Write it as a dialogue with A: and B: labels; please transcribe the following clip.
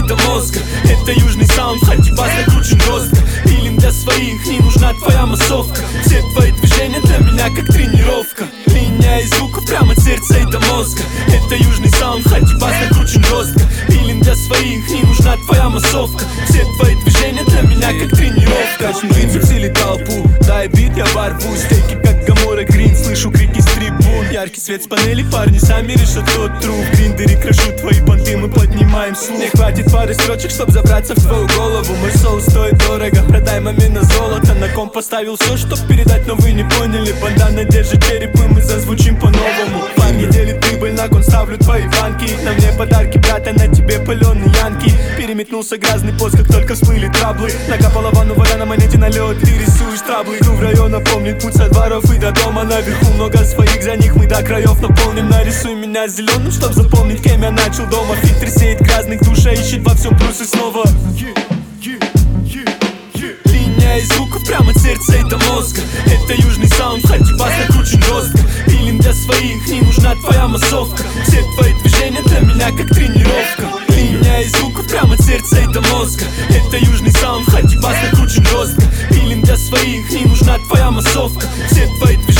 A: до мозга. Это южный саунд, хоть бас накручен жестко. Пилим для своих, не нужна твоя массовка. Все твои движения для меня как тренировка. Линия из звуков прямо от сердца и до мозга. Это южный саунд, хоть бас накручен жестко. Пилим для своих, не нужна твоя массовка. Все твои движения для меня как тренировка.
B: Качну бицепс или толпу, дай бит, я ворвусь. Стейки как Гамора Грин, слышу крики с трибун. Яркий свет с панели, парни сами решат тот труп. В гриндере крашу твои понты, мы поднимаем слух. Не хватит пары строчек, чтоб забраться в твою голову. Мой соус стоит дорого, продай момент на золото. На ком поставил все, чтоб передать, но вы не поняли. Бандана держит череп, и мы зазвучим по-новому. Парни делит прибыль, на кон ставлю твои банки. На мне подарки, брат, а на тебе пыленый янки. Переметнулся грязный пост, как только всплыли траблы. Накапала ванну вода на монете налет, ты рисуешь траблы. Иду в район, напомнит путь со дворов и до дома. Наверху много своих, за них мы до краев наполним. Нарисуй меня зеленым, чтоб запомнить, кем я начал дома. Фильтр сеет грязных, душа ищет во всем плюсы снова. Линия из звуков прямо от сердца и до мозга. Это южный саунд, хоть бас накручен жестко. Пилим для своих, не нужна твоя массовка. Все твои движения для меня как тренировка. Линия из звуков прямо от сердца и до мозга. Это южный саунд, хоть бас накручен жестко. Пилим для своих, не нужна твоя массовка. Все твои движения